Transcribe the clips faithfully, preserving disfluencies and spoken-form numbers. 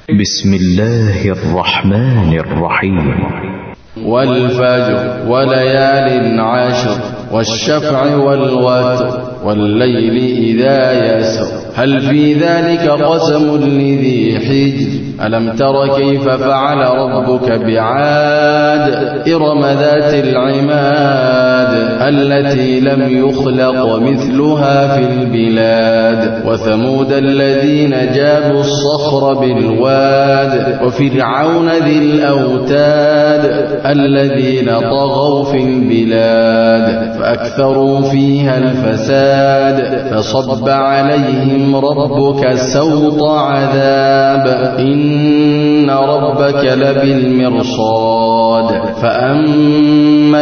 بسم الله الرحمن الرحيم. والفجر وليال عشر والشفع والوتر والليل إذا يسر هل في ذلك قسم لذي حجر ألم تر كيف فعل ربك بعاد إرم ذات العماد التي لم يخلق مثلها في البلاد وثمود الذين جابوا الصخر بالواد وفرعون ذي الأوتاد الذين طغوا في البلاد فأكثروا فيها الفساد فصب عليهم ربك سوط عذاب إن ربك لبالمرصاد فأما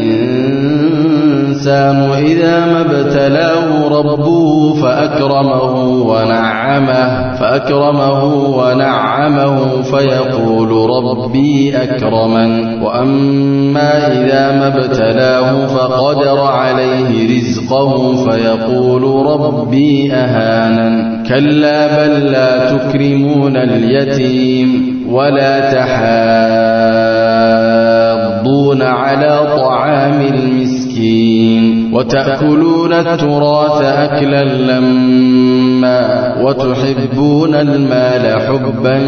الإنسان إذا ما ابتلاه ربه فأكرمه ونعمه فأكرمه ونعمه فيقول ربي أكرمن وأما إذا ما ابتلاه فقدر عليه رزقه فيقول ربي أهانن كلا بل لا تكرمون اليتيم ولا تحاضون على طعام المسكين وتأكلون التراث أكلا لما وتحبون المال حبا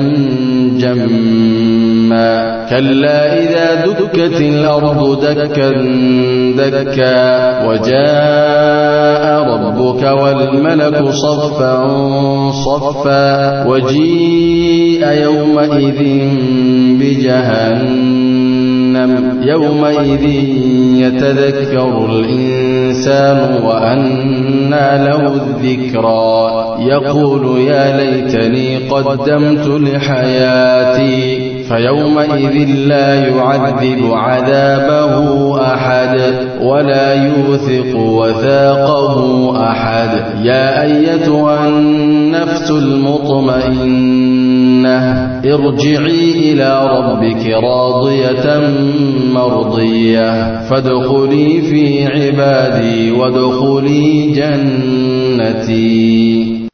جما كلا إذا دكت الأرض دكا دكا وجاء ربك والملك صفا صفا وجيء يومئذ بجهنم يومئذ يتذكر الإنسان وأنى له الذكرى يقول يا ليتني قدمت لحياتي فيومئذ لا يعذب عذابه أحد ولا يوثق وثاقه أحد يا أيتها النفس المطمئنة ارجعي إلى ربك راضية مرضية فادخلي في عبادي وادخلي جنتي.